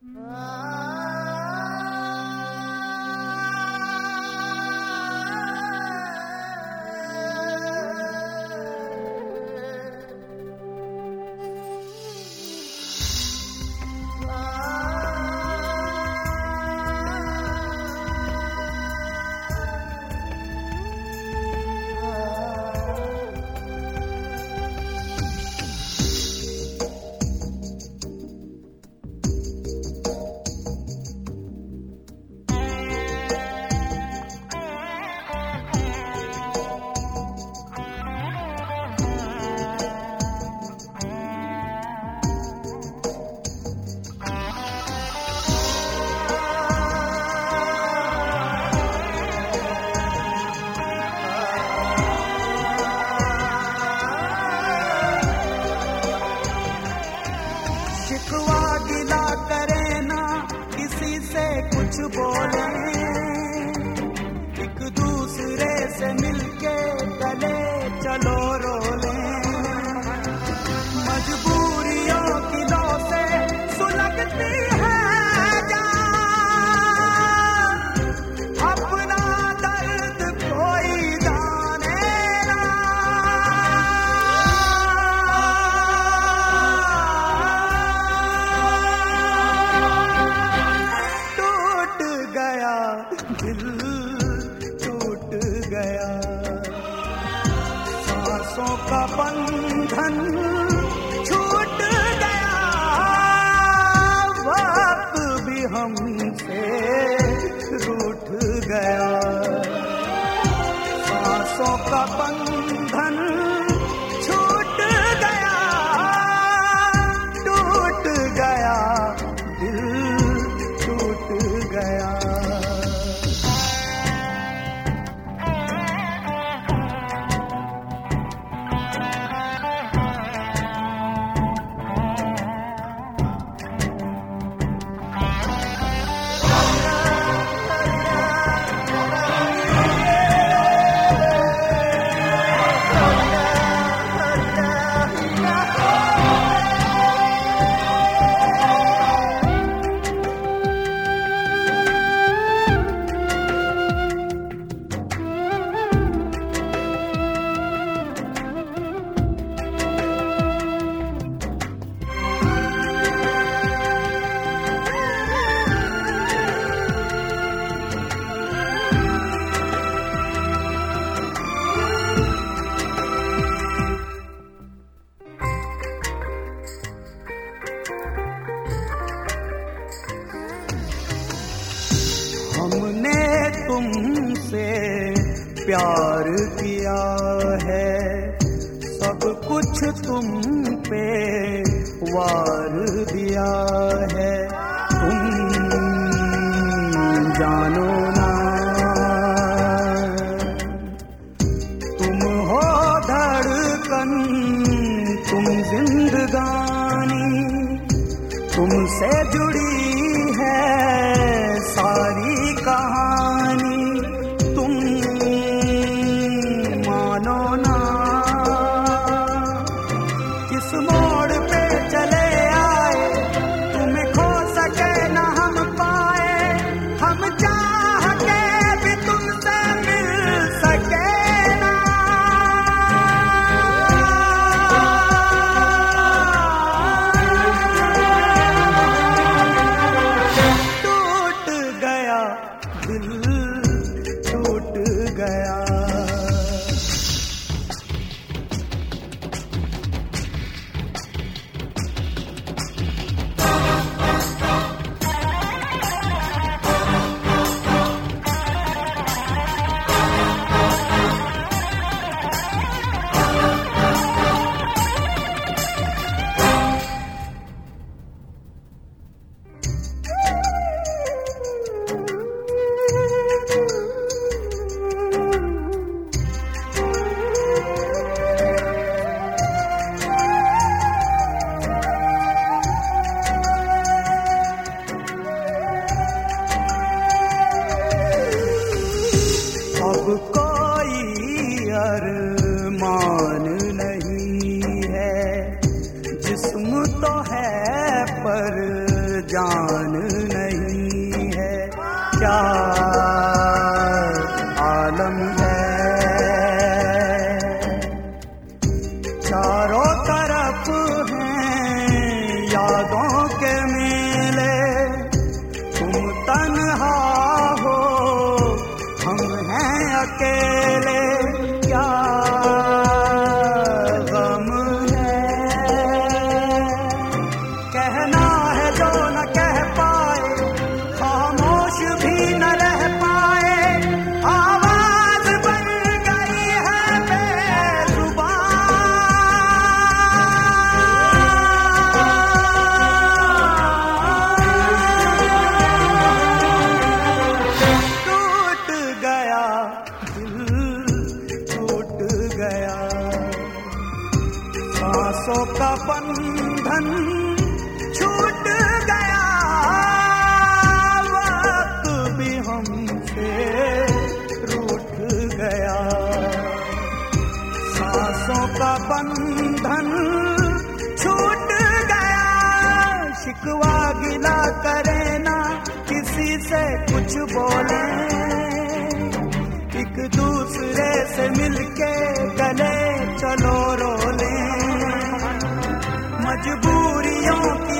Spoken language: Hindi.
कुछ बोले, एक दूसरे से मिलके गले चलो रोले, मजबूरियों की लो से सुलगती है जान, अपना दर्द कोई जाने ना। दिल टूट गया, सांसों का बंधन छूट गया, वक्त भी हमसे रूठ गया, सांसों का बंधन छूट गया, टूट गया, दिल टूट गया। हमने तुमसे प्यार किया है, सब कुछ तुम पे वार दिया है, तुम जानो ना, तुम हो धड़कन, तुम जिंदगानी, तुमसे जुड़ी है सारी कहानी, तुम मानो ना, किस मोड़ पे चले आए, तुम्हें खो सके ना हम पाए, हम चाह के भी तुमसे मिल सके ना। दिल टूट गया। अब कोई अरमान नहीं है, जिस्म तो है पर जान बंधन छूट गया, वक्त भी हमसे रूठ गया। सांसों का बंधन छूट गया, शिकवा गिला करे ना किसी से कुछ बोले, एक दूसरे से मिलके गले चलो रो लें। मजबूरियों